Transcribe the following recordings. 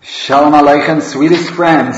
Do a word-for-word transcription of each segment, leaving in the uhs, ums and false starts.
Shalom Aleichem, sweetest friends.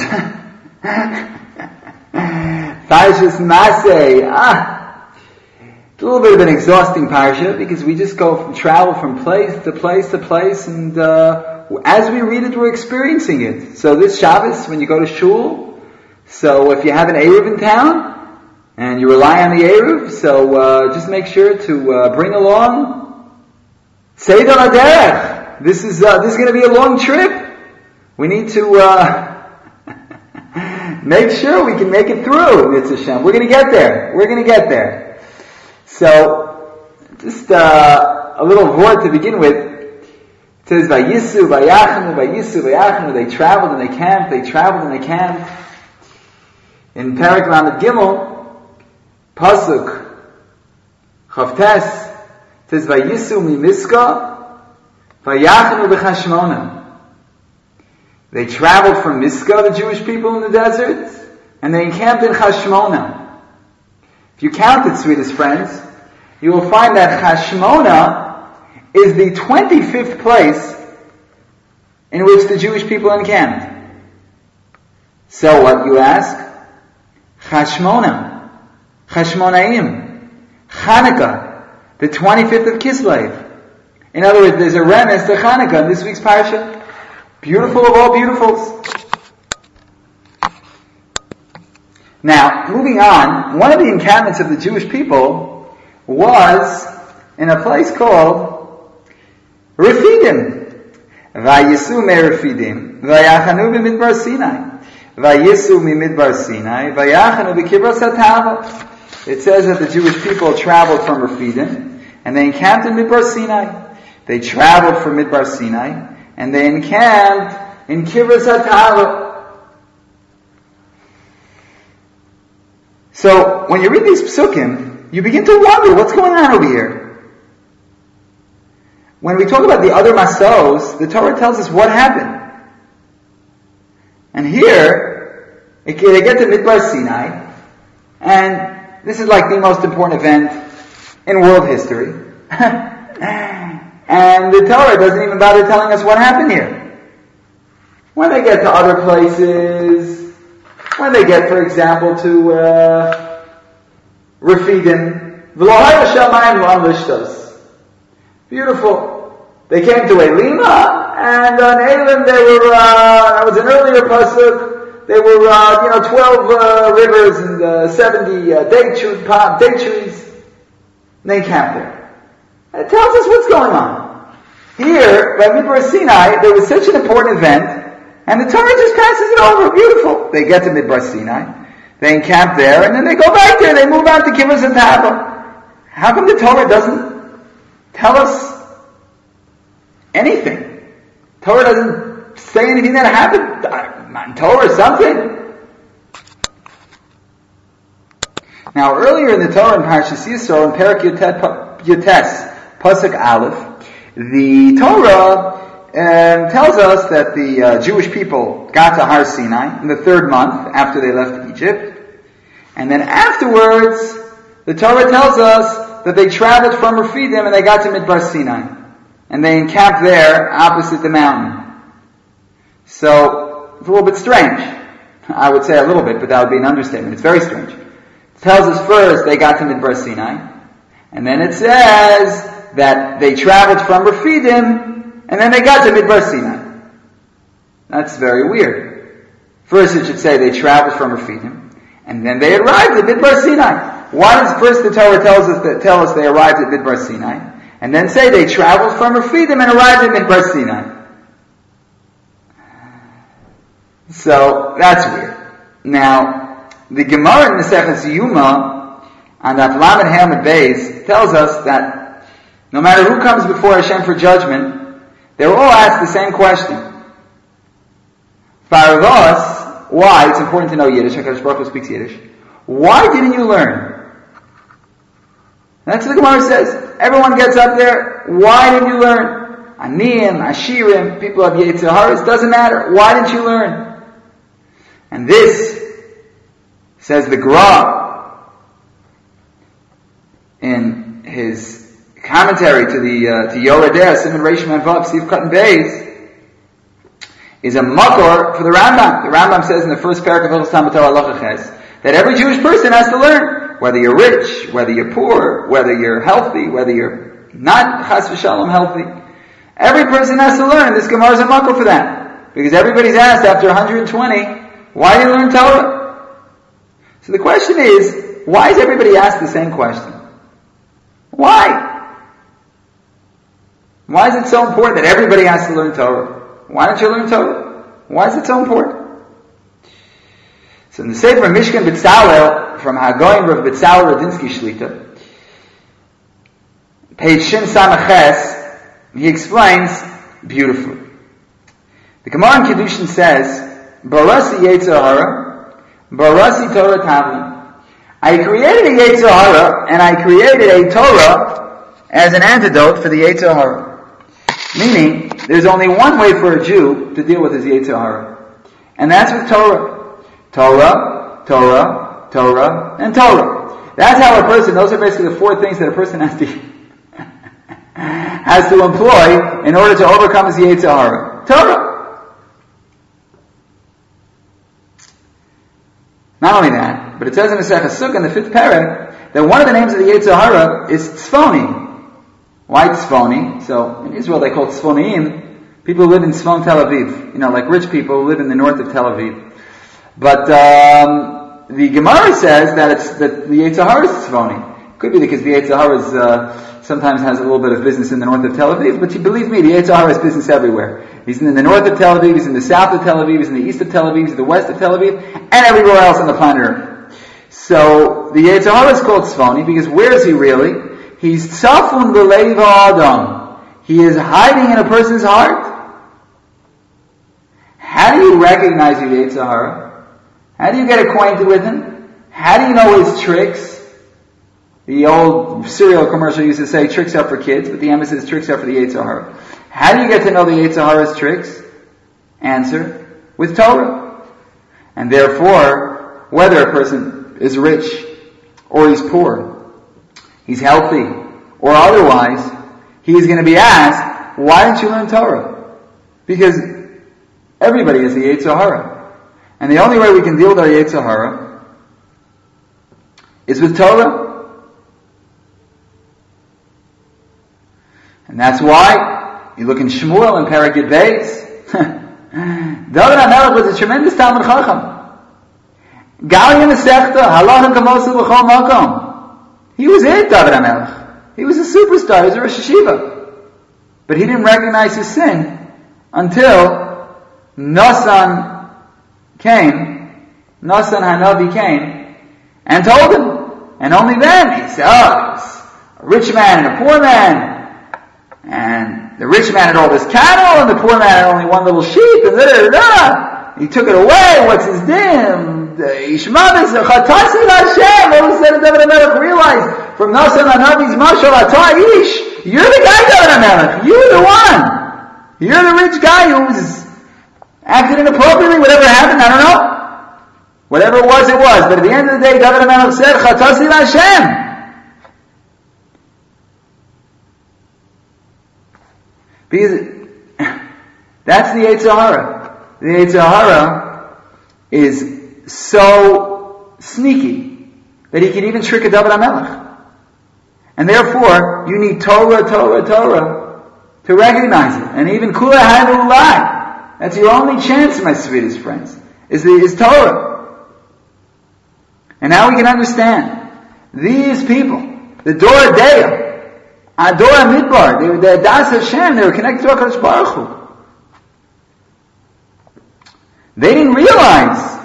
Parshas Masei. Ah, it's a little bit of an exhausting parsha because we just go from travel from place to place to place, and uh, as we read it, we're experiencing it. So this Shabbos, when you go to shul, so if you have an Eruv in town and you rely on the Eruv, so uh, just make sure to uh, bring along Seder HaDerech. This is uh, this is going to be a long trip. We need to uh, make sure we can make it through, Mitzvah Shem. We're going to get there. We're going to get there. So, just uh, a little word to begin with. It says, Vayisu, Vayachanu, Vayisu, Vayachanu. They traveled and they camped. They traveled and they camped. In Perek Lamed Gimel, Pasuk, Chavtes, it says, Vayisu mimiska, Vayachanu b'chashmona. They traveled from Miska, the Jewish people in the desert, and they encamped in Chashmona. If you count it, sweetest friends, you will find that Chashmona is the twenty-fifth place in which the Jewish people encamped. So what, you ask? Chashmona, Chashmonaim, Chanukah, the twenty-fifth of Kislev. In other words, there's a remes to Chanukah in this week's parsha. Beautiful of all beautifuls. Now, moving on, one of the encampments of the Jewish people was in a place called Refidim. Vayisu me Refidim, vayachanu b'midbar Sinai. Vayisu mimidbar Sinai, vayachanu b'kibros hatava. It says that the Jewish people traveled from Refidim, and they encamped in Midbar Sinai. They traveled from Midbar Sinai, and they encamped in Kibros HaTava. So, when you read these psukim, you begin to wonder what's going on over here. When we talk about the other masos, the Torah tells us what happened. And here, they get to Midbar Sinai, and this is like the most important event in world history. And the Torah doesn't even bother telling us what happened here. When they get to other places, when they get, for example, to uh, Refidim, beautiful. They came to Elima, and on Elim they were, uh, that was an earlier pasuk, they were, uh, you know, twelve uh, rivers and uh, seventy uh, date, tree, palm, date trees, and they camped there. It tells us what's going on. Here, by Midbar Sinai, there was such an important event, and the Torah just passes it over. Beautiful. They get to Midbar Sinai, they encamp there, and then they go back there, they move on to Kibros HaTava. How come the Torah doesn't tell us anything? Torah doesn't say anything that happened on Torah or something? Now, earlier in the Torah, in Parshas Yisro, in Perek Yotes, Pasuk Aleph, the Torah um, tells us that the uh, Jewish people got to Har Sinai in the third month after they left Egypt, and then afterwards, the Torah tells us that they traveled from Refidim and they got to Midbar Sinai, and they encamped there opposite the mountain. So, it's a little bit strange. I would say a little bit, but that would be an understatement. It's very strange. It tells us first they got to Midbar Sinai, and then it says that they traveled from Refidim, and then they got to Midbar Sinai. That's very weird. First it should say they traveled from Refidim, and then they arrived at Midbar Sinai. Why does first the Torah tells us that tell us they arrived at Midbar Sinai, and then say they traveled from Refidim and arrived at Midbar Sinai? So, that's weird. Now, the Gemara in the Maseches Yuma, on that Lamed Hamad Beis, tells us that no matter who comes before Hashem for judgment, they're all asked the same question. Baravos, why? It's important to know Yiddish. HaKadosh Baruch Hu speaks Yiddish. Why didn't you learn? That's what the Gemara says. Everyone gets up there. Why didn't you learn? Aniyim, Ashirim, people of Yetzer Hara, it doesn't matter. Why didn't you learn? And this, says the Gra, in his commentary to the uh, to Yoredeh, Simon Reish Manvav, Steve Cotton Bays, is a makor for the Rambam. The Rambam says in the first parak of Hilchos Talmud Torah Halacha Ches that every Jewish person has to learn, whether you're rich, whether you're poor, whether you're healthy, whether you're not chas v'shalom healthy. Every person has to learn. This Gemara is a makor for that. Because everybody's asked after one hundred twenty, why do you learn Torah? So the question is, why is everybody asked the same question? Why? Why is it so important that everybody has to learn Torah? Why don't you learn Torah? Why is it so important? So in the Sefer Mishkan B'Tzalel, from Hagoyim Rav B'Tzalel Radinsky Shlita, page Shin Samaches, he explains beautifully. The Gemara in Kedushin says, Barasi Yetzer Hara, Barasi Torah Tavlin. I created a Yetzer Hara, and I created a Torah as an antidote for the Yetzer Hara. Meaning, there's only one way for a Jew to deal with his Yetzer Hara. And that's with Torah. Torah, Torah, Torah, and Torah. That's how a person, those are basically the four things that a person has to has to employ in order to overcome his Yetzer Hara. Torah. Not only that, but it says in the Masechah Sukkah in the fifth parak that one of the names of the Yetzer Hara is Tzfoni. Why Tzfoni? So, in Israel they call it Tzfoniim, people who live in Tzfon Tel Aviv. You know, like rich people who live in the north of Tel Aviv. But, um, the Gemara says that it's, that the Yetzer Hara is Tzfoni. Could be because the Yetzer Hara is, uh, sometimes has a little bit of business in the north of Tel Aviv, but you believe me, the Yetzer Hara has business everywhere. He's in the north of Tel Aviv, he's in the south of Tel Aviv, he's in the east of Tel Aviv, he's in the west of Tel Aviv, and everywhere else on the planet Earth. So, the Yetzer Hara is called Tzfoni because where is he really? He's tzafun b'leiv ha'adam. He is hiding in a person's heart. How do you recognize your Yetzer Hara? How do you get acquainted with him? How do you know his tricks? The old cereal commercial used to say tricks are for kids, but the emphasis is tricks are for the Yetzer Hara. How do you get to know the Yetzer Hara's tricks? Answer, with Torah. And therefore, whether a person is rich or he's poor, he's healthy, or otherwise, he is going to be asked, why didn't you learn Torah? Because everybody is the Yetzer Hara. And the only way we can deal with our Yetzer Hara is with Torah. And that's why, you look in Shmuel and Perek Yud Beis, David HaMelech was a tremendous Talmud Chacham. Galia Masechta, Halachim Kamosu L'chol Makom. He was it, David HaMelech. He was a superstar. He was a Rosh Hashiva. But he didn't recognize his sin until Nasan came, Nasan Hanavi came, and told him. And only then he said, oh, there's a rich man and a poor man. And the rich man had all this cattle, and the poor man had only one little sheep, and da da da. He took it away. What's his name? Ishmael is a Chatasi Hashem. All of a sudden, David HaMelech realized from Nasan Hanavi's mashal Atah Ish, you're the guy, David HaMelech. You're the one. You're the rich guy who's acted inappropriately. Whatever happened, I don't know. Whatever it was, it was. But at the end of the day, David HaMelech said, Chatasi Hashem. Because that's the Yetzer Hara. The Yetzer Hara is so sneaky that he can even trick a David HaMelech. And therefore, you need Torah, Torah, Torah to recognize it. And even Kula Hainu Lai. That's your only chance, my sweetest friends, is, the, is Torah. And now we can understand. These people, the Dor Deya, Ador Midbar, they were the Das Hashem, they were connected to HaKadosh Baruch Hu. They didn't realize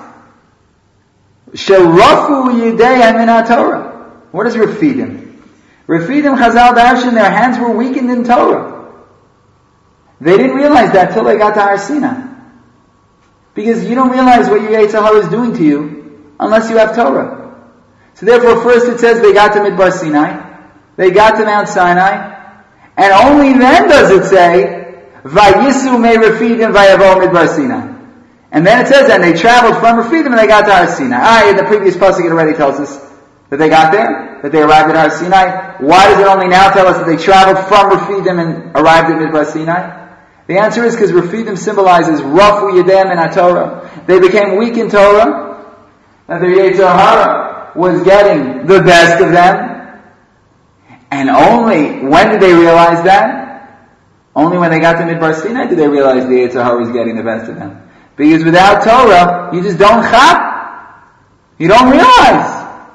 Sherafu Yidei Min Torah. What is Refidim? Refidim Chazal Darshan, their hands were weakened in Torah. They didn't realize that till they got to Har Sinai. Because you don't realize what your Yetzer Hara is doing to you unless you have Torah. So therefore, first it says they got to Midbar Sinai, they got to Mount Sinai, and only then does it say Vayisu Me Refidim Vayavo Midbar Sinai. And then it says, and they traveled from Refidim and they got to Har Sinai. Ah, in the previous pasuk it already tells us that they got there, that they arrived at Har Sinai. Why does it only now tell us that they traveled from Refidim and arrived at Midbar Sinai? The answer is because Refidim symbolizes Rafu Yedem in Torah. They became weak in Torah, that their Yetzer Hara was getting the best of them. And only when did they realize that? Only when they got to Midbar Sinai did they realize the Yetzer Hara was getting the best of them. Because without Torah, you just don't chap. You don't realize.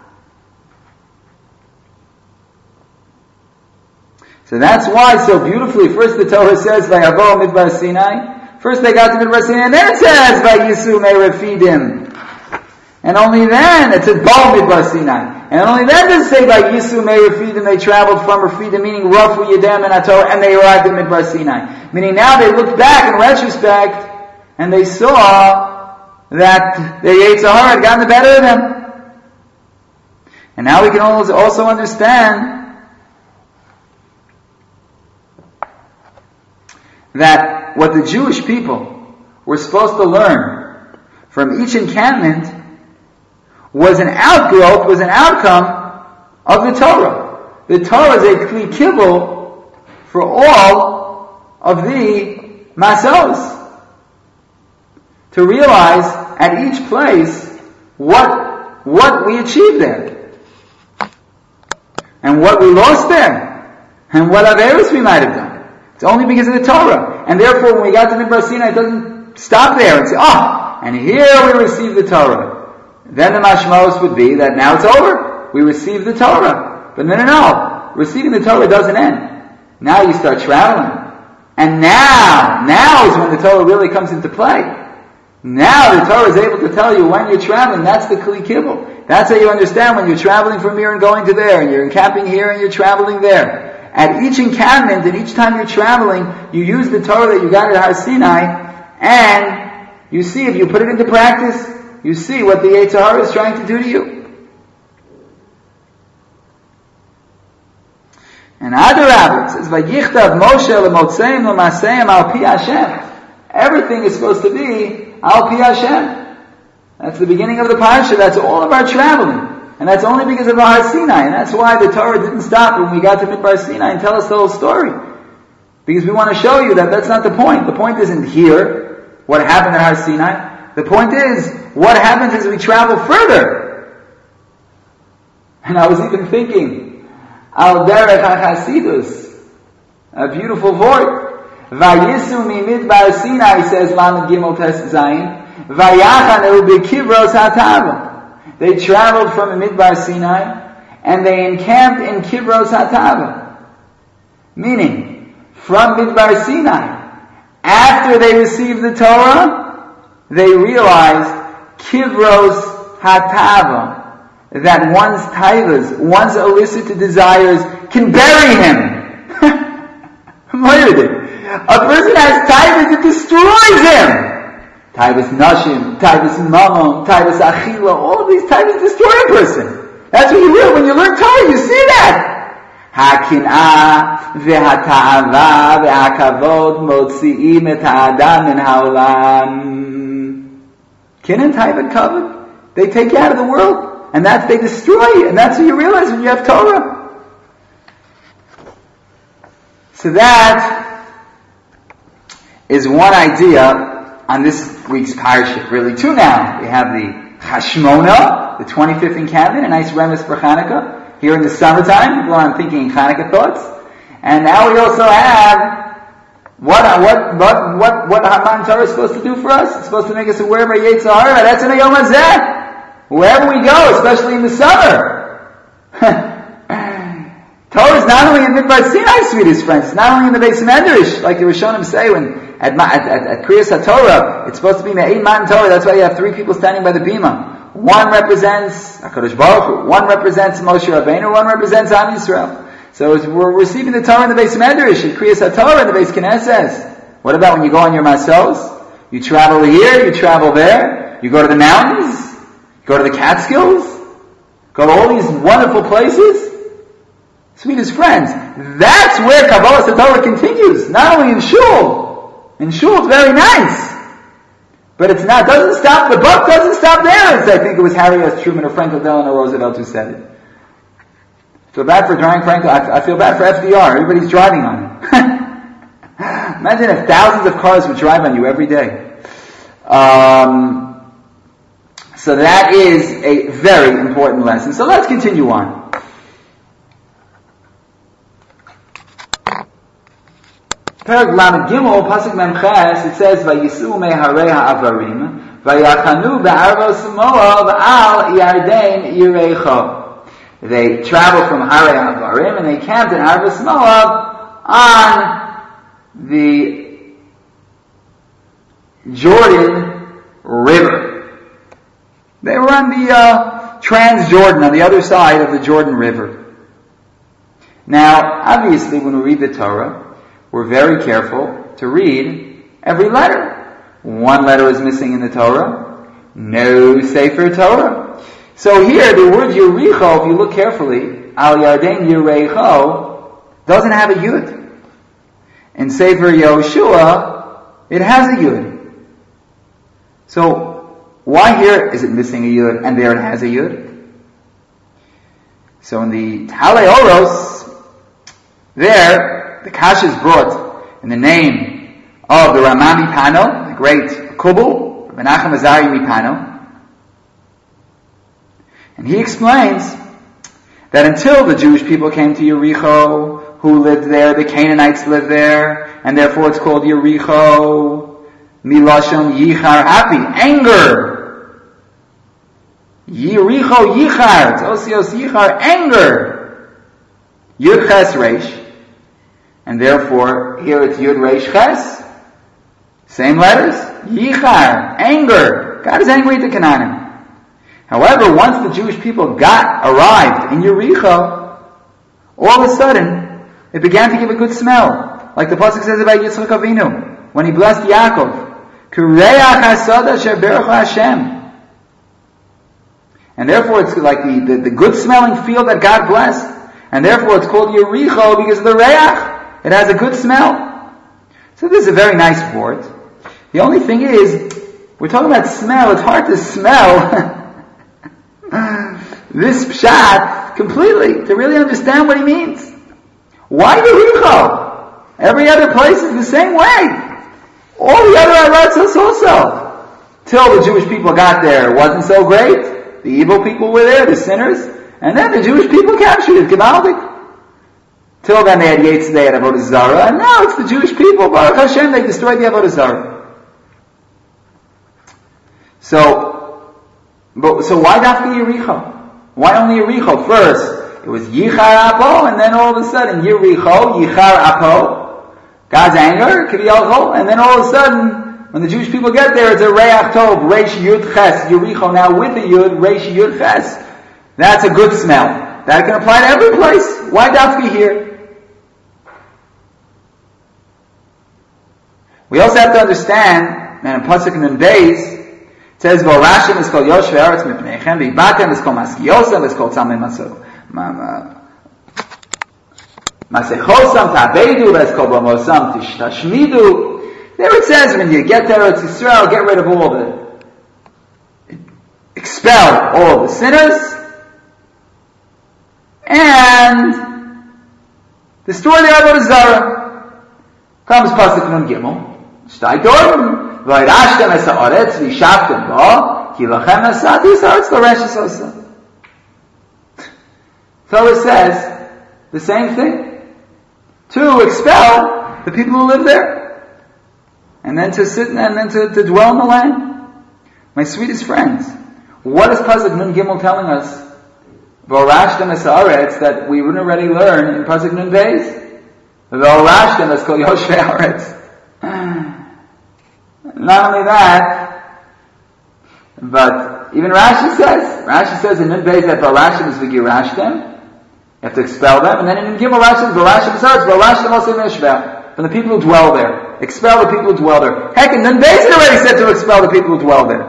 So that's why so beautifully, first the Torah says, Vayavo Midbar Sinai. First they got to Midbar Sinai, and then it says, Vayisu Me Refidim. And only then, it says, Bo Midbar Sinai. And only then does it say, Vayisu Me Refidim, they traveled from Refidim, meaning Rafu Yedem and Torah, and they arrived at Midbar Sinai. Meaning now they looked back in retrospect, and they saw that their Yetzer Hara had gotten the better of them. And now we can also understand that what the Jewish people were supposed to learn from each encampment was an outgrowth, was an outcome of the Torah. The Torah is a kli kibul for all of the masos. To realize at each place what, what we achieved there. And what we lost there. And what averos we might have done. It's only because of the Torah. And therefore, when we got to Midbar Sinai, it doesn't stop there and say, oh, and here we received the Torah. Then the mashmos would be that now it's over. We received the Torah. But no, no, no. Receiving the Torah doesn't end. Now you start traveling. And now, now is when the Torah really comes into play. Now the Torah is able to tell you when you're traveling. That's the kli kibul. That's how you understand when you're traveling from here and going to there, and you're encamping here and you're traveling there. At each encampment and each time you're traveling, you use the Torah that you got at Har Sinai, and you see, if you put it into practice, you see what the Yetzer Hara is trying to do to you. And Adarab, it says, Vayichtav Moshe lemotzeim lemaseim al pi Hashem. Everything is supposed to be al pi Hashem. That's the beginning of the parsha. That's all of our traveling. And that's only because of Har Sinai. And that's why the Torah didn't stop when we got to Midbar Sinai and tell us the whole story. Because we want to show you that that's not the point. The point isn't here, what happened at Har Sinai. The point is, what happens as we travel further. And I was even thinking, Al Derech HaChasidus, a beautiful word. Vayisu mi Midbar Sinai, says Lamed Gimel Tes Zayin, Vayachanu b'kivros hatava. They traveled from Midbar Sinai, and they encamped in Kivros Hatava. Meaning, from Midbar Sinai, after they received the Torah, they realized Kivros Hatava, that one's taivas, one's illicit desires, can bury him. A person has taivas, it destroys him. Taivas Nashim, Taivas Mamon, Taivas Achila, all of these Taivas destroy a person. That's what you real when you learn Torah, you see that. Hakin'ah, ve'hata'ava, ve'akavod, motzi'im et ha'adam min ha'olam. Kin and Taiva covered, they take you out of the world, and that's, they destroy you, and that's what you realize when you have Torah. So that is one idea on this week's parasha. Really two now. We have the Hashmona, the twenty-fifth encampment, a nice remes for Chanukah. Here in the summertime, people are thinking Chanukah thoughts. And now we also have what what what what what Haman Torah is supposed to do for us. It's supposed to make us aware of our Yetzer Hara. That's in a Yom Hazeh. Wherever we go, especially in the summer. Torah is not only in Midbar Sinai, sweetest friends. It's not only in the Beis Medrash, like the Rishonim say when At, at, at, at Kriyas HaTorah, it's supposed to be Me'ed Matan Torah. That's why you have three people standing by the bima. One represents HaKadosh Baruch Hu, one represents Moshe Rabbeinu, one represents Am Yisrael. So we're receiving the Torah in the Beis Medrash, in Kriyas HaTorah, in the Beis Knesset. What about when you go on your masos? You travel here, you travel there, you go to the mountains, you go to the Catskills, go to all these wonderful places. Sweetest friends, that's where Kabbalas HaTorah continues, not only in Shul. In Shul, it's very nice. But it's not, doesn't stop, the buck doesn't stop there. It's, I think it was Harry S. Truman or Franklin Delano Roosevelt who said it. I feel bad for driving Franklin, I, I feel bad for F D R. Everybody's driving on him. Imagine if thousands of cars would drive on you every day. Um, so that is a very important lesson. So let's continue on. Perek Lamed Gimel, Pasuk Mem Ches, it says, "Vayisu meharei ha'avarim, vayachanu be'arvos Moav al Yarden Yirecho." They traveled from Harei Ha'avarim and they camped in Arvos Moav on the Jordan River. They were on the uh, Trans-Jordan, on the other side of the Jordan River. Now, obviously, when we read the Torah, we're very careful to read every letter. One letter is missing in the Torah. No Sefer Torah. So here, the word Yericho, if you look carefully, Al Yarden Yirecho, doesn't have a Yud. In Sefer Yehoshua, it has a Yud. So, why here is it missing a Yud and there it has a Yud? So in the Talei Oros, there, the Kasha is brought in the name of the Rama Mipano, the great Kubul, Menachem Azari Mipano. And he explains that until the Jewish people came to Yericho, who lived there, the Canaanites lived there, and therefore it's called Yericho, Milashon Yichar, happy, anger. Yericho Yichar, it's Osios Yichar, anger. Yud Ches Reish. And therefore, here it's Yud Reish Ches. Same letters. Yichar, anger. God is angry at the Canaanim. However, once the Jewish people got, arrived in Yericho, all of a sudden, it began to give a good smell. Like the Pasuk says about Yitzchak Avinu, when he blessed Yaakov. Kureach hasada sheberach Hashem. And therefore it's like the, the, the good smelling field that God blessed. And therefore it's called Yericho because of the reach. It has a good smell. So this is a very nice word. The only thing is, we're talking about smell, it's hard to smell this pshat completely, to really understand what he means. Why Yericho? Every other place is the same way. All the other Aratzos also. Till the Jewish people got there, it wasn't so great. The evil people were there, the sinners. And then the Jewish people captured it, Gemaldik. Till then they had Yetz, they had Avodah Zarah. And now it's the Jewish people, Baruch Hashem, they destroyed the Avodah Zarah. So, but, so why Dafka Yericho? Why only Yericho? First, it was Yichar Apo, and then all of a sudden, Yericho, Yichar Apo, God's anger, Kiviyalcho, and then all of a sudden, when the Jewish people get there, it's a Reach Tov, Reish Yud Ches, Yericho, now with the Yud, Reish Yud Ches. That's a good smell. That can apply to every place. Why Dafka here? We also have to understand, that in Pasuk Nun Beis, it says, V'orashim is called Yoshvei Aretz Mipneichem, V'yibatem is called Maskiyosem, is called Tzamei Maso. Masechosam Tabedu, is called Bamosam Tashmidu. There it says, when you get there, it's Yisrael, get rid of all the, expel all the sinners, and destroy the Avodah Zarah. Comes Pasuk Nun Gimel. Shtay Dorm, V'irashtem es ha'aretz, v'yishaftem ba, ki lachem esadis ha'aretz l'reshes osa. Torah says the same thing. To expel the people who live there. And then to sit and then to, to dwell in the land. My sweetest friends, what is Pasuk Nun Gimel telling us? V'orashtem es ha'aretz, that we wouldn't already learn in Pasuk Nun Beis. V'orashtem es kol Yoshvei Haaretz. Not only that, but even Rashi says, Rashi says in Nun Beis that V'orashtem is v'girashtem. You have to expel them, and then in Gimel Rashi, V'orashtem is haaretz, V'orashtem also mishvel. From the people who dwell there. Expel the people who dwell there. Heck, and Nun Beis already said to expel the people who dwell there.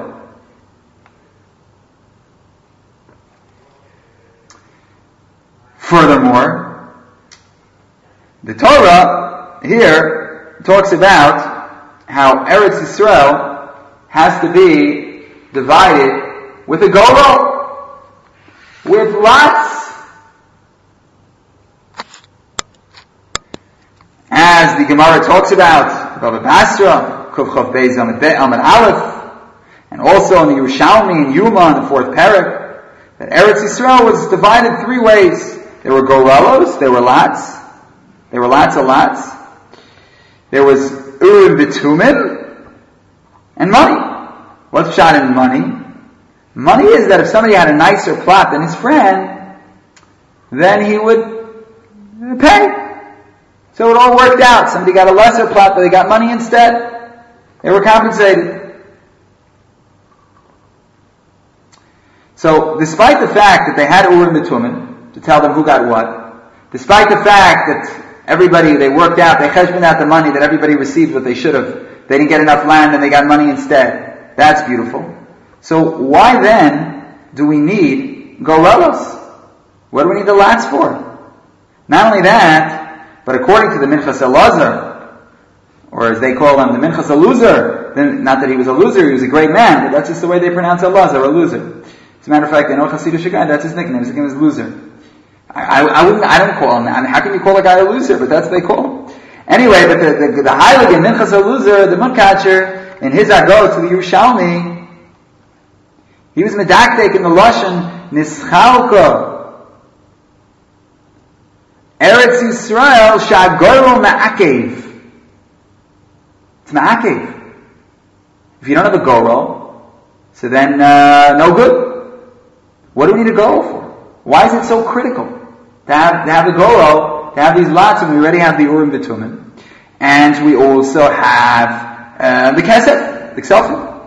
Furthermore, the Torah here talks about how Eretz Yisrael has to be divided with a Golo, with lots as the Gemara talks about, Baba Basra, Kuf Chav Beis Amud Aleph, and also in the Yerushalmi and Yuma in the fourth parak, that Eretz Yisrael was divided three ways. There were Gorelos, there were Lats, there were lots of lots. There was Urim B'Tumim, and money. What's shot in money? Money is that if somebody had a nicer plot than his friend, then he would pay. So it all worked out. Somebody got a lesser plot, but they got money instead. They were compensated. So, despite the fact that they had Urim B'Tumim to tell them who got what, despite the fact that everybody, they worked out, they cheshboned out the money, that everybody received what they should have, they didn't get enough land and they got money instead. That's beautiful. So, why then do we need Gorelos? What do we need the Lats for? Not only that, but according to the Minchas Elazar, or as they call him, the Minchas Eluzar, not that he was a loser, he was a great man, but that's just the way they pronounce Elazar, a loser. As a matter of fact, they know Hasidic Shagai, that's his nickname, his nickname is loser. I, I, I wouldn't, I don't call him that. I mean, how can you call a guy a loser? But that's what they call him. Anyway, but the, the, the Heilig in Minchas Eluzar, the Mutkacher, in his Agot to the Yerushalmi, he was medakdek in the Lashon, Nischalko. Eretz Yisrael, Shagoro Ma'akev. It's Ma'akev. If you don't have a Goro, so then, uh, no good. What do we need a Goro for? Why is it so critical to have, to have the Goro, to have these lots, and we already have the Urim B'Tumim, and we also have uh, the Kesef, the Ksofim.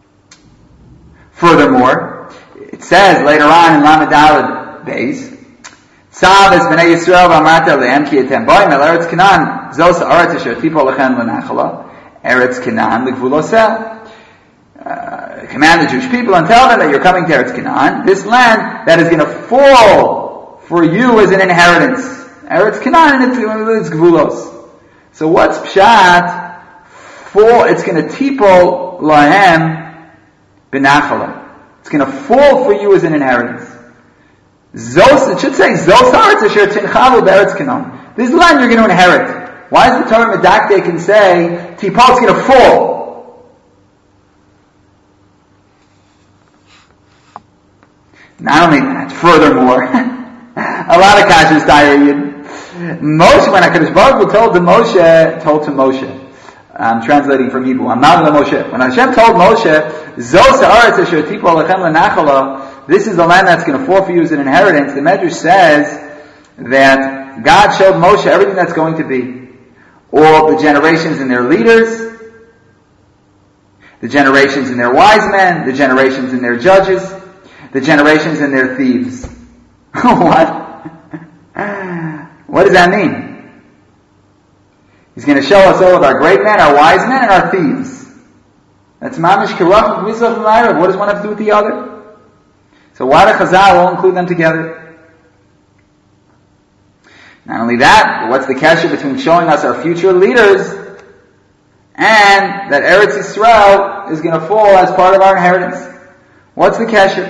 Furthermore, it says later on in Lamed Daled Beis, Tzav es b'nei Yisrael v'amarta le'em ki etem boim el Eretz Canaan zos ha'aretz asher tipo lechem l'nachala Eretz Canaan l'gvulosel. Command the Jewish people and tell them that you're coming to Eretz Canaan, this land that is going to fall for you as an inheritance. Eretz Canaan and its gvulos. So what's pshat? For it's going to tipo lahem b'nachala. It's going to fall for you as an inheritance. Zos, it should say zos haaretz asher tinchalu be'eretz Canaan. This land you're going to inherit. Why does the Torah medakdek can say tipo is going to fall? Not only that, furthermore, a lot of kashas died. Moshe, when HaKadosh Baruch Hu told to Moshe, told to Moshe, I'm translating from Hebrew, I'm not Moshe. When Hashem told Moshe, Zos ha'aretz asher tipo lechem l'nachala, this is the land that's going to fall for you as an inheritance, the Medrash says that God showed Moshe everything that's going to be. All the generations and their leaders, the generations and their wise men, the generations and their judges, the generations and their thieves. What? What does that mean? He's going to show us all of our great men, our wise men, and our thieves. That's mamish kerach v'vizach v'mayrav. What does one have to do with the other? So why the Chazal all include them together? Not only that, but what's the kesher between showing us our future leaders and that Eretz Yisrael is going to fall as part of our inheritance? What's the kesher?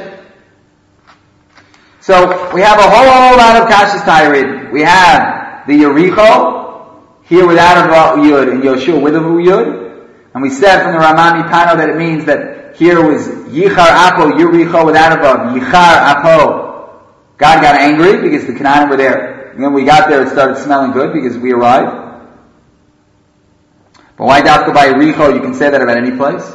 So, we have a whole lot of Kashas Tairid. We have the Yericho, here without a Yud, and Yoshua with a Yud. And we said from the Ramami Tano that it means that here was Yichar Apo, Yericho without a Vav, Yichar Apo. God got angry because the Canaanim were there. And when we got there, it started smelling good because we arrived. But why Dafka by Yericho? You can say that about any place.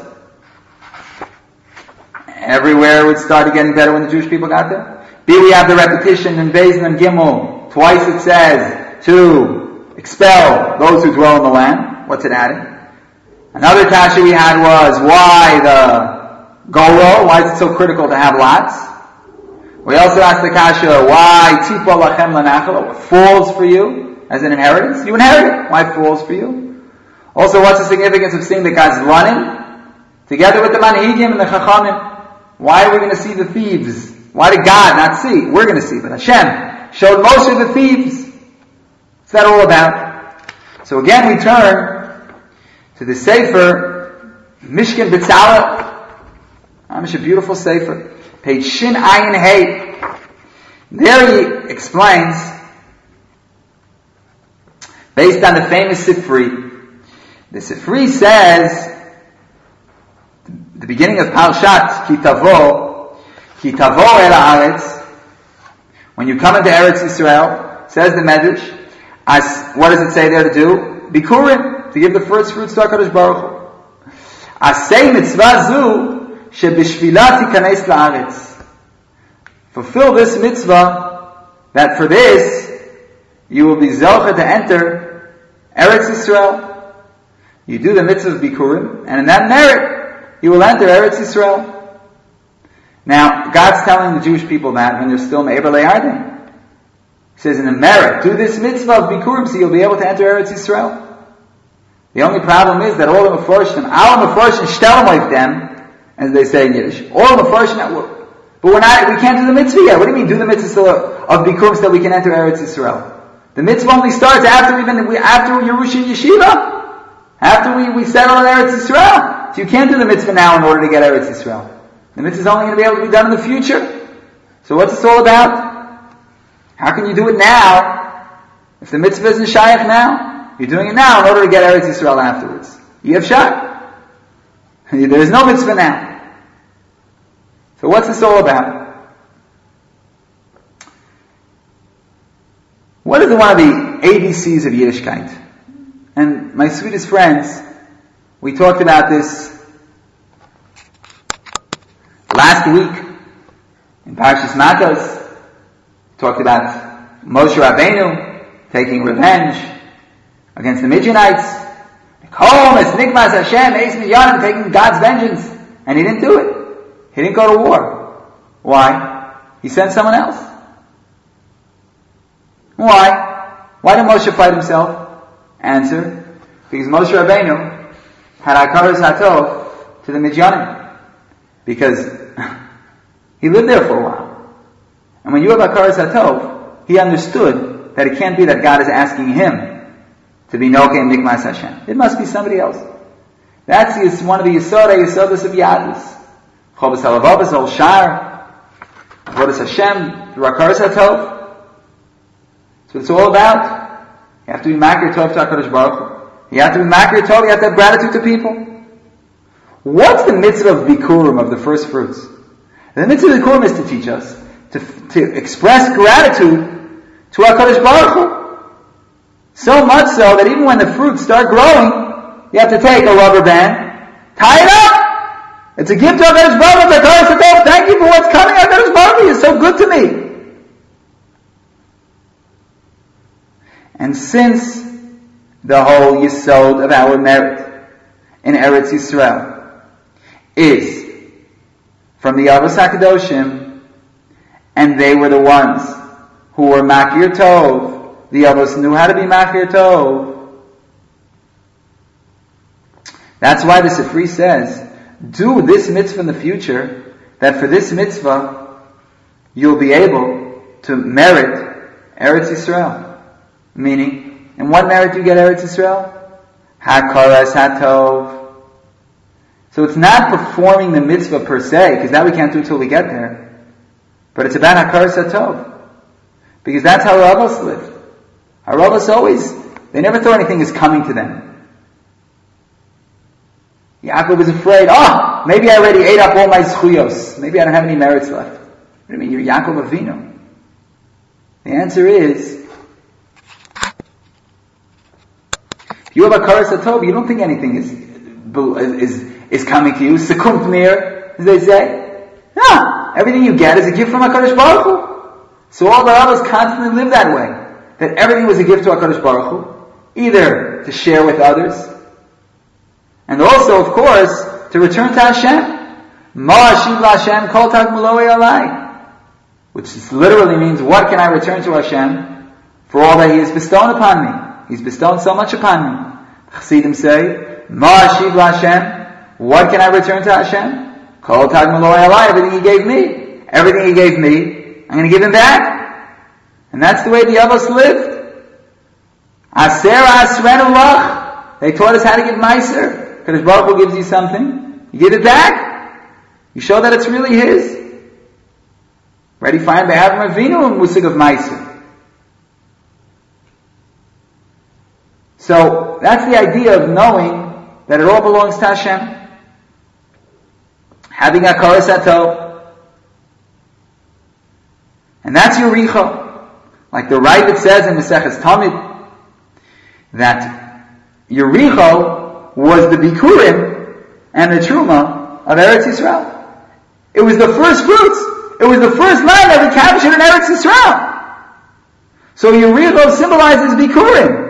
Everywhere it would start getting better when the Jewish people got there. B, we have the repetition in Beis and Gimel. Twice it says to expel those who dwell in the land. What's it adding? Another kasha we had was why the Goro? Why is it so critical to have lots? We also asked the kasha why Tipo Lachem Lanachal? What falls for you as an inheritance? You inherit it. Why falls for you? Also, what's the significance of seeing that God's running together with the Manhigim and the Chachamim? Why are we going to see the thieves? Why did God not see? We're going to see, but Hashem showed Moshe the thieves. What's that all about? So again, we turn to the Sefer Mishkan B'Tzalel. Amish, a beautiful Sefer, page Shin Ayin Hey. There he explains based on the famous Sifri. The Sifri says, the beginning of Parshat Ki Tavo, Ki Tavo El Haaretz, when you come into Eretz Yisrael, says the Medrash, as, what does it say there to do? Bikurim, to give the first fruits to HaKadosh Baruch Hu. Asay mitzvah zu, shebishvila tikanes la'aretz. Fulfill this mitzvah, that for this, you will be zocheh to enter Eretz Yisrael. You do the mitzvah of Bikurim, and in that merit, you will enter Eretz Yisrael. Now, God's telling the Jewish people that when they're still Me'eber LeYarden. He says, in the merit, do this mitzvah of Bikurim so you'll be able to enter Eretz Yisrael. The only problem is that all the Mefarshim, our Mefarshim shtelem them, as they say in Yiddish. All the Mefarshim, but we're not, we can't do the mitzvah yet. What do you mean, do the mitzvah of Bikurim so that we can enter Eretz Yisrael? The mitzvah only starts after we've been, after Yerusha Yeshiva. After we, we settle in Eretz Yisrael. So you can't do the mitzvah now in order to get Eretz Yisrael. The mitzvah is only going to be able to be done in the future. So what's this all about? How can you do it now if the mitzvah isn't shayach now? You're doing it now in order to get Eretz Yisrael afterwards. You have shayach. There is no mitzvah now. So what's this all about? What is one of the A B Cs of Yiddishkeit? And my sweetest friends, we talked about this last week in Parshas Matos. Talked about Moshe Rabbeinu taking revenge against the Midianites. Kol Nigmas Hashem Eis Midyanim, taking God's vengeance, and he didn't do it. He didn't go to war. Why? He sent someone else. Why? Why did Moshe fight himself? Answer, because Moshe Rabbeinu had Hakaras Hatov to the Midyanim. Because he lived there for a while. And when you have Hakaras Hatov, he understood that it can't be that God is asking him to be Nokeh and Nikmas Hashem. It must be somebody else. That's one of the Yisodei Yisodos of Yadus. Chobas Halavavas, Ol Shar, Avodas Hashem, through Hakaras Hatov. That's what it's all about. You have to be makir tov to HaKadosh Baruch Hu. You have to be makir tov, you have to have gratitude to people. What's the mitzvah of Bikurim, of the first fruits? The mitzvah of Bikurim is to teach us to, to express gratitude to HaKadosh Baruch Hu. So much so that even when the fruits start growing, you have to take a rubber band, tie it up. It's a gift to HaKadosh Baruch Hu. Thank you for what's coming. HaKadosh Baruch Hu, you're so good to me. And since the whole yesod of our merit in Eretz Yisrael is from the Avos HaKadoshim, and they were the ones who were Makir Tov, the Avos knew how to be Makir Tov. That's why the Sifri says, do this mitzvah in the future, that for this mitzvah you'll be able to merit Eretz Yisrael. Meaning, in what merit do you get Eretz Yisrael? Hakaras Hatov. So it's not performing the mitzvah per se, because that we can't do until we get there. But it's about Hakaras Hatov. Because that's how Rabbos lived. Our Rabbos always, they never thought anything is coming to them. Yaakov was afraid, oh, maybe I already ate up all my zchuyos. Maybe I don't have any merits left. What do you mean, you're Yaakov Avinu? The answer is, if you have a Hakaras Hatov, you don't think anything is is is coming to you. Sekumt mir, as they say. No, everything you get is a gift from HaKadosh Baruch Hu. So all the rabbis constantly lived that way. That everything was a gift to HaKadosh Baruch Hu, either to share with others, and also, of course, to return to Hashem. Ma ashiv LaHashem kol tag muloi alai, which literally means, what can I return to Hashem for all that He has bestowed upon me? He's bestowed so much upon me. Chassidim say, Ma ashiv LaHashem, what can I return to Hashem? Kol tag muloi alai, everything He gave me. Everything He gave me, I'm going to give Him back. And that's the way the Avos lived. Aser asrenu lach. They taught us how to give meiser. Kadosh Baruch Hu gives you something, you give it back. You show that it's really His. Ready? Find by Avram Avinu a musig of meiser. So that's the idea of knowing that it all belongs to Hashem. Having Hakaras Hatov. And that's Yericho. Like the Ravid says in Maseches Tamid, that Yericho was the Bikurim and the Truma of Eretz Yisrael. It was the first fruits. It was the first land that we captured in Eretz Yisrael. So Yericho symbolizes Bikurim.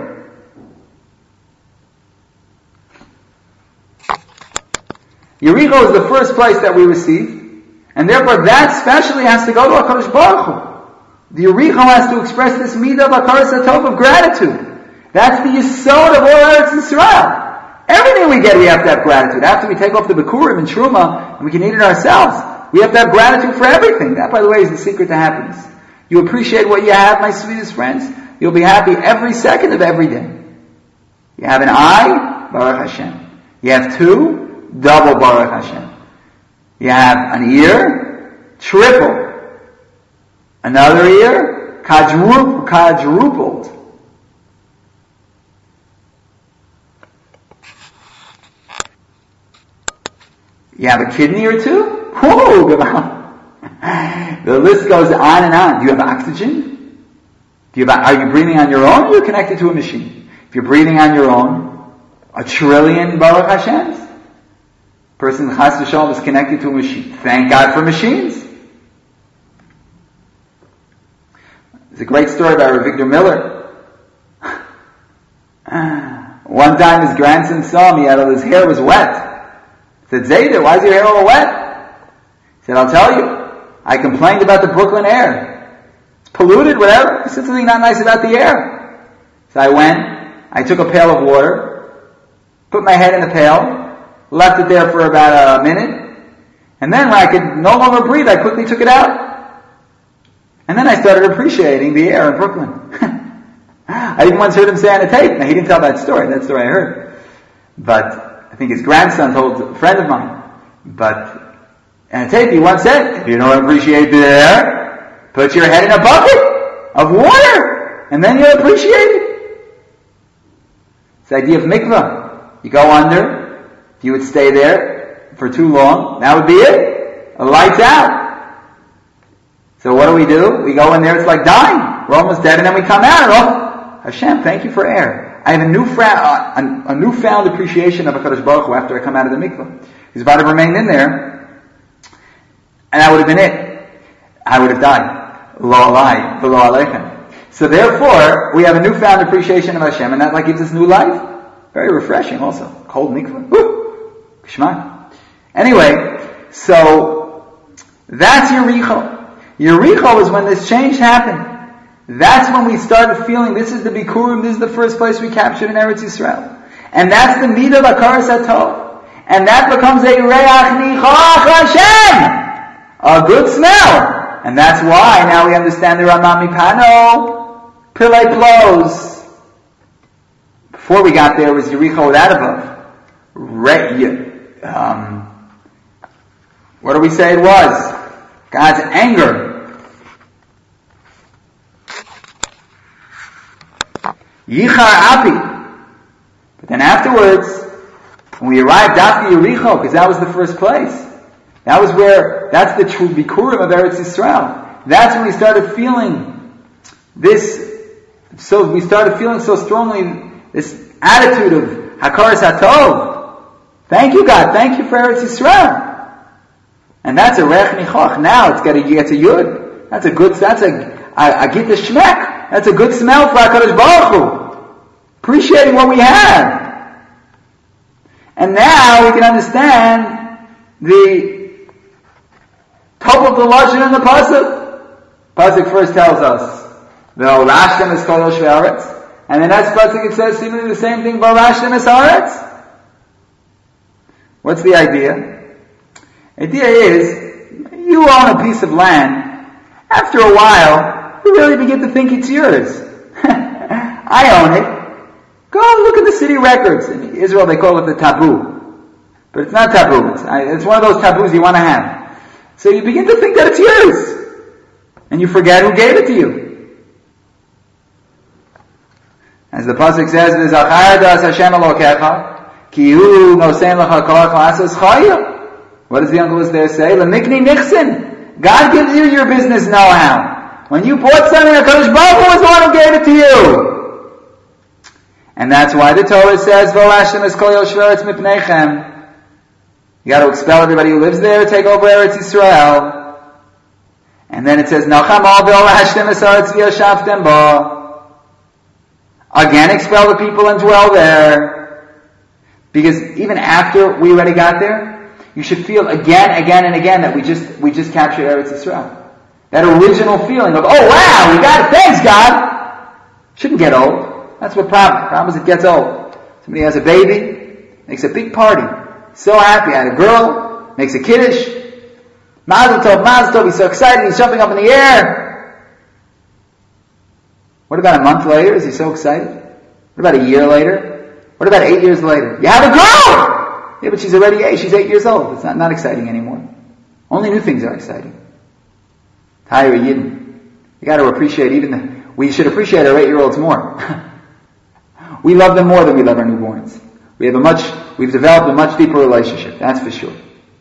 Yericho is the first place that we receive, and therefore that specially has to go to HaKadosh Baruch Hu. The Yericho has to express this midah of Hakaras Hatov of gratitude. That's the yesod of all Eretz Yisrael. Everything we get, we have to have gratitude. After we take off the Bikurim and Truma, and we can eat it ourselves, we have to have gratitude for everything. That, by the way, is the secret to happiness. You appreciate what you have, my sweetest friends. You'll be happy every second of every day. You have an eye, Baruch Hashem. You have two, double Baruch Hashem. You have an ear, triple. Another ear, quadrupled. quadrupled. You have a kidney or two? Whoa, the list goes on and on. Do you have oxygen? Do you have, are you breathing on your own or you're connected to a machine? If you're breathing on your own, a trillion Baruch Hashems. Person Chas v'Shalom is connected to a machine. Thank God for machines. There's a great story about Rav Victor Miller. One time his grandson saw him, he had all his hair was wet. He said, Zayder, why is your hair all wet? He said, I'll tell you. I complained about the Brooklyn air. It's polluted, whatever. He said something not nice about the air. So I went, I took a pail of water, put my head in the pail, left it there for about a minute, and then when I could no longer breathe, I quickly took it out. And then I started appreciating the air in Brooklyn. I even once heard him say on a tape, now he didn't tell that story, that story I heard. But I think his grandson told a friend of mine. But on a tape he once said, if you don't appreciate the air, put your head in a bucket of water, and then you'll appreciate it. It's the idea of mikvah. You go under, if you would stay there for too long, that would be it. A lights out. So what do we do? We go in there, it's like dying. We're almost dead, and then we come out, and oh, Hashem, thank you for air. I have a, new fra- uh, a, a newfound appreciation of HaKadosh Baruch Hu after I come out of the mikvah. He's about to remain in there, and that would have been it. I would have died. Lo alai, v'lo aleichem. So therefore, we have a newfound appreciation of Hashem, and that like gives us new life. Very refreshing also. Cold mikvah. Woo! Kishma. Anyway, so that's Yericho. Yericho is when this change happened. That's when we started feeling this is the Bikurim, this is the first place we captured in Eretz Yisrael. And that's the midah of Hakaras Hatov. And that becomes a Reach Nichach Hashem, a good smell. And that's why now we understand the Ramah Mipano, Pillei Plos. Before we got there, it was Yericho without above. Re- um, what do we say it was? God's anger. Yichar Api. But then afterwards, when we arrived after Yericho, because that was the first place, that was where, that's the true Bikurim of Eretz Yisrael. That's when we started feeling this, so we started feeling so strongly this attitude of Hakaras Hatov. Thank you, God. Thank you for Eretz Yisrael. And that's a Reich Nichach. Now it's got a, it's a Yud. That's a good, that's a, a, a Git Shmek. That's a good smell for HaKadosh Baruch Hu. Appreciating what we have. And now we can understand the top of the Lashon and the Pasuk. Pasuk first tells us, V'olashtem es kol yoshvei haaretz. And the next Pasuk it says seemingly the same thing, V'olashtem es haaretz. What's the idea? The idea is, you own a piece of land. After a while, you really begin to think it's yours. I own it. Go look at the city records. In Israel they call it the taboo. But it's not taboo. It's, it's one of those taboos you want to have. So you begin to think that it's yours. And you forget who gave it to you. As the pasuk says, "V'zachar das Hashem Elokecha, ki hu nosein lecha koach la'asos chayil." What does the Uncle there say? L'mikni nichsin. God gives you your business know-how. When you bought something, HaKadosh Baruch Hu was the one who gave it to you. And that's why the Torah says, "V'lashtem es kol yoshveretz mipneichem." You got to expel everybody who lives there, take over Eretz Yisrael. And then it says, "Nacham al v'lashtem es haaretz v'yashaftem ba." Again, expel the people and dwell there. Because even after we already got there, you should feel again, again, and again that we just we just captured Eretz Yisrael. That original feeling of, oh wow, we got it, thanks God! Shouldn't get old. That's what problem. Problem is it gets old. Somebody has a baby, makes a big party. So happy, I had a girl, makes a kiddush. Mazel tov, mazel tov, he's so excited, he's jumping up in the air. What about a month later? Is he so excited? What about a year later? What about eight years later? You have a girl! Yeah, but she's already eight. She's eight years old. It's not, not exciting anymore. Only new things are exciting. Tyra Yidden. You got to appreciate even the, we should appreciate our eight-year-olds more. We love them more than we love our newborns. We have a much, we've developed a much deeper relationship. That's for sure.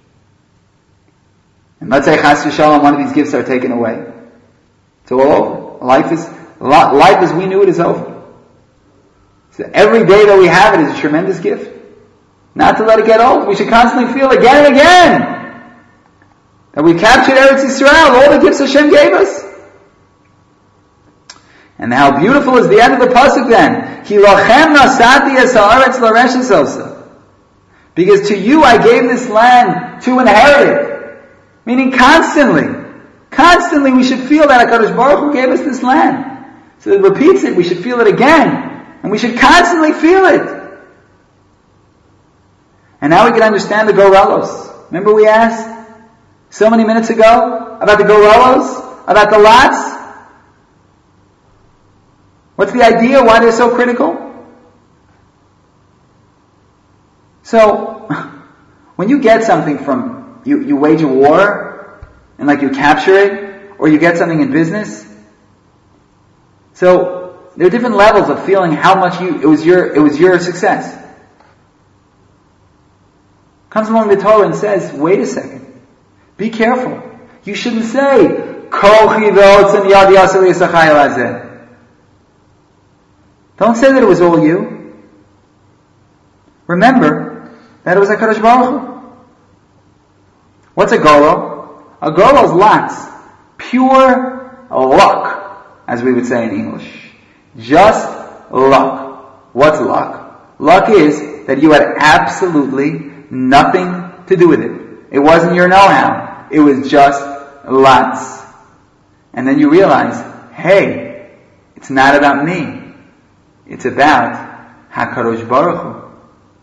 And let's say Chas v'Shalom, one of these gifts are taken away. It's all over. Life is, life as we knew it is over. So every day that we have it is a tremendous gift. Not to let it get old. We should constantly feel again and again that we captured Eretz Yisrael, all the gifts Hashem gave us. And how beautiful is the end of the pasuk then. Ki lachem nasati es haaretz lareshes osa. Because to you I gave this land to inherit it. Meaning constantly. Constantly we should feel that HaKadosh Baruch Hu gave us this land. So it repeats it, we should feel it again. And we should constantly feel it. And now we can understand the Gorelos. Remember we asked so many minutes ago about the Gorelos? About the lots? What's the idea? Why they're so critical? So, when you get something from, you, you wage a war, and like you capture it, or you get something in business. So, there are different levels of feeling how much you, it was your, it was your success. Comes along the Torah and says, wait a second. Be careful. You shouldn't say, Kochi v'otzim yad yasel yisachayel hazeh. Don't say that it was all you. Remember that it was HaKadosh Baruch Hu. What's a golo? A golo is lots. Pure luck, as we would say in English. Just luck. What's luck? Luck is that you had absolutely nothing to do with it. It wasn't your know-how. It was just lots. And then you realize, hey, it's not about me. It's about HaKadosh Baruch Hu.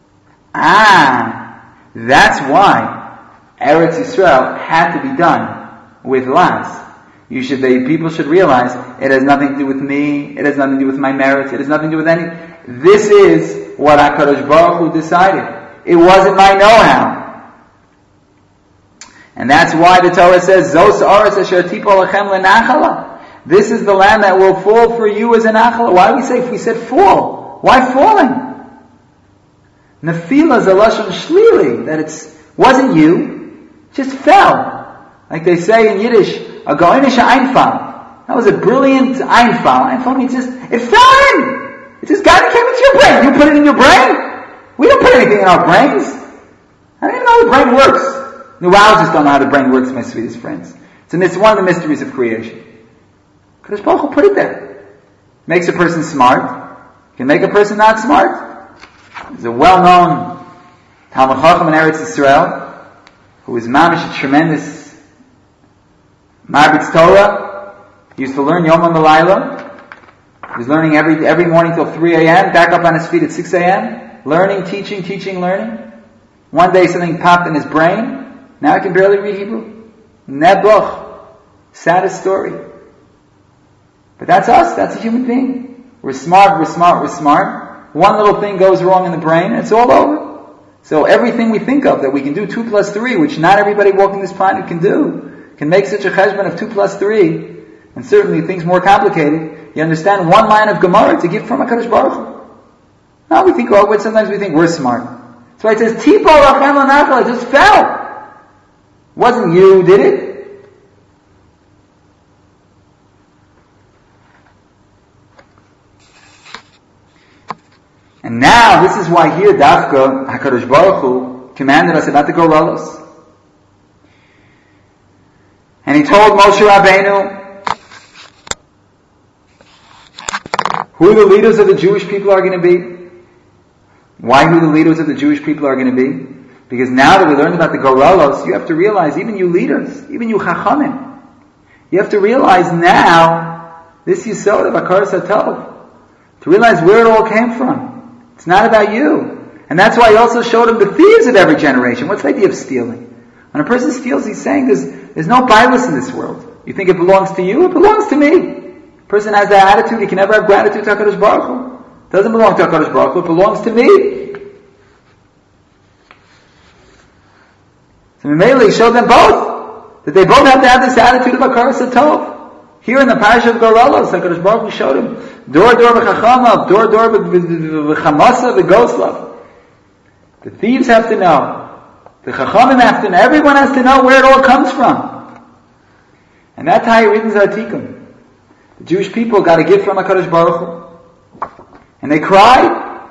Ah, that's why Eretz Yisrael had to be done with lots. You should, they, people should realize it has nothing to do with me. It has nothing to do with my merits. It has nothing to do with any. This is what HaKadosh Baruch Hu decided. It wasn't my know-how. And that's why the Torah says, Zos Aretz Asher Tipol Lachem Lenachala. This is the land that will fall for you as an achala. Why do we say, if we said fall? Why falling? Nefila is a lashon shlili, that it wasn't you, it just fell. Like they say in Yiddish, a goinish einfall. That was a brilliant einfall. Einfall means just, it fell in. It just got, it came into your brain. You put it in your brain? We don't put anything in our brains. I don't even know how the brain works. Neurologists don't know how the brain works, my sweetest friends. It's, a, it's one of the mysteries of creation. HaKadosh Baruch Hu put it there. Makes a person smart. Can make a person not smart. There's a well-known Talmud Chacham in Eretz Yisrael who was mamish a tremendous Marbitz Torah. He used to learn Yom HaMalayla. He was learning every every morning till three a.m., back up on his feet at six a.m., learning, teaching, teaching, learning. One day something popped in his brain. Now I can barely read Hebrew. Nebuch. Saddest story. But that's us, that's a human being. We're smart, we're smart, we're smart. One little thing goes wrong in the brain, and it's all over. So everything we think of that we can do two plus three, which not everybody walking this planet can do, can make such a cheshbon of two plus three, and certainly things more complicated, you understand one line of Gemara to give from HaKadosh Baruch Hu. Now we think, oh, sometimes we think we're smart. That's why it says, Tipo lachem lanachal, it just fell. It wasn't you who did it. And now, this is why here, Dafka, HaKadosh Baruch Hu commanded us about the Gorelos. And he told Moshe Rabbeinu who the leaders of the Jewish people are going to be. Why who the leaders of the Jewish people are going to be? Because now that we learned about the Gorelos, you have to realize, even you leaders, even you Chachamim, you have to realize now, this Yisod of Hakaras HaTov, to realize where it all came from. It's not about you. And that's why he also showed him the thieves of every generation. What's the idea of stealing? When a person steals, he's saying there's, there's no bias in this world. You think it belongs to you? It belongs to me. A person has that attitude, he can never have gratitude to HaKadosh Baruch Hu. It doesn't belong to HaKadosh Baruch Hu, it belongs to me. So Mimele, he showed them both, that they both have to have this attitude of Hakaras HaTov. Here in the parasha of Gorelos, HaKadosh Baruch Hu showed him, Dor Dor v'chachamav, Dor Dor v'chamasa v'goslav. The thieves have to know. The chachamim have to know. Everyone has to know where it all comes from. And that's how he reads Zartikum. The Jewish people got a gift from HaKadosh Baruch Hu. And they cried.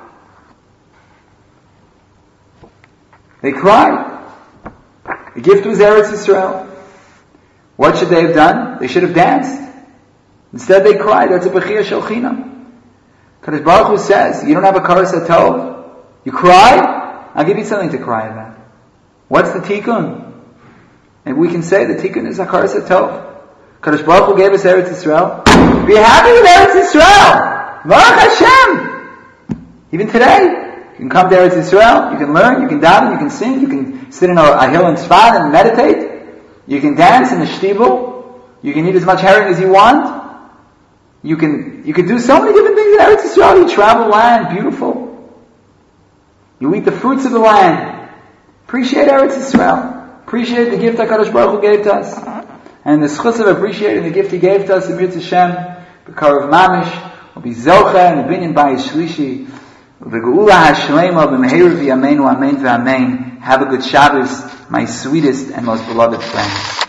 They cried. The gift was Eretz Yisrael. What should they have done? They should have danced. Instead they cried. That's a Bechia Shel Chinam. HaKadosh Baruch Hu says, you don't have a Hakaras HaTov? You cry? I'll give you something to cry about. What's the tikkun? And we can say the tikkun is Hakaras HaTov. HaKadosh Baruch Hu gave us Eretz Yisrael. Be happy with Eretz Yisrael! Baruch Hashem! Even today, you can come to Eretz Yisrael, you can learn, you can daven, you can sing, you can sit in a, a hill in Tzfat and meditate. You can dance in the shtibel. You can eat as much herring as you want. You can, you can do so many different things in Eretz Yisrael. You travel land, beautiful. You eat the fruits of the land. Appreciate Eretz Yisrael. Appreciate the gift that HaKadosh Baruch Hu gave to us. And the schus of appreciating the gift He gave to us, Emir Tzashem, B'karav Mamish, will be Zocha, and Binyan Bayis Shlishi, V'geula HaShlema, B'meheru V'yameinu, Amen V'amen. Have a good Shabbos, my sweetest and most beloved friends.